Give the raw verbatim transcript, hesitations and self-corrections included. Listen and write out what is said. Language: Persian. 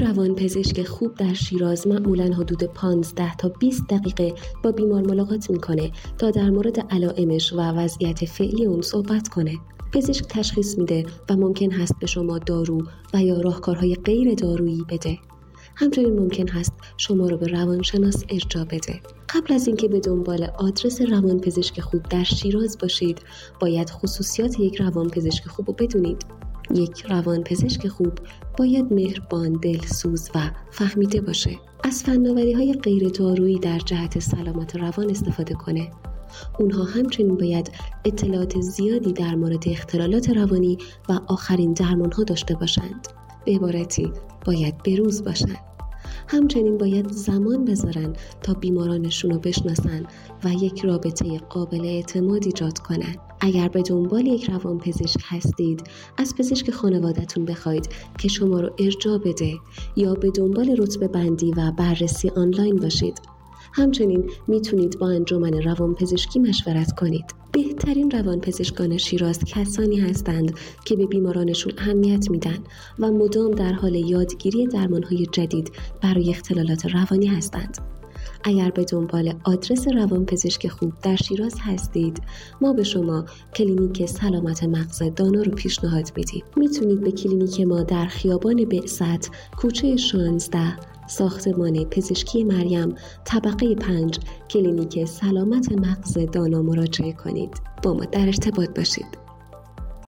روانپزشک خوب در شیراز معمولاً حدود پانزده تا بیست دقیقه با بیمار ملاقات میکنه تا در مورد علائمش و وضعیت فعلی اون صحبت کنه. پزشک تشخیص میده و ممکن هست به شما دارو و یا راهکارهای غیر دارویی بده. همچنین ممکن هست شما رو به روانشناس ارجاع بده. قبل از اینکه به دنبال آدرس روانپزشک خوب در شیراز باشید، باید خصوصیات یک روانپزشک خوب رو بدونید. یک روانپزشک خوب باید مهربان، دلسوز و فهمیده باشه. از فناوری‌های غیر دارویی در جهت سلامت روان استفاده کنه. اونها همچنین باید اطلاعات زیادی در مورد اختلالات روانی و آخرین درمان‌ها داشته باشند. به عبارتی باید بروز باشند. همچنین باید زمان بذارن تا بیمارانشون رو بشناسن و یک رابطه قابل اعتماد ایجاد کنن. اگر به دنبال یک روانپزشک هستید، از پزشک خانواده‌تون بخواید که شما رو ارجاع بده یا به دنبال رتبه بندی و بررسی آنلاین باشید. همچنین میتونید با انجمن روانپزشکی مشورت کنید. بهترین روانپزشکان شیراز کسانی هستند که به بیمارانشون اهمیت میدن و مدام در حال یادگیری درمانهای جدید برای اختلالات روانی هستند. اگر به دنبال آدرس روانپزشک خوب در شیراز هستید، ما به شما کلینیک سلامت مغز دانا رو پیشنهاد میدیم. میتونید به کلینیک ما در خیابان بعثت، کوچه شانزده، ساختمان پزشکی مریم، طبقه پنج، کلینیک سلامت مغز دانا مراجعه کنید. با ما در ارتباط باشید.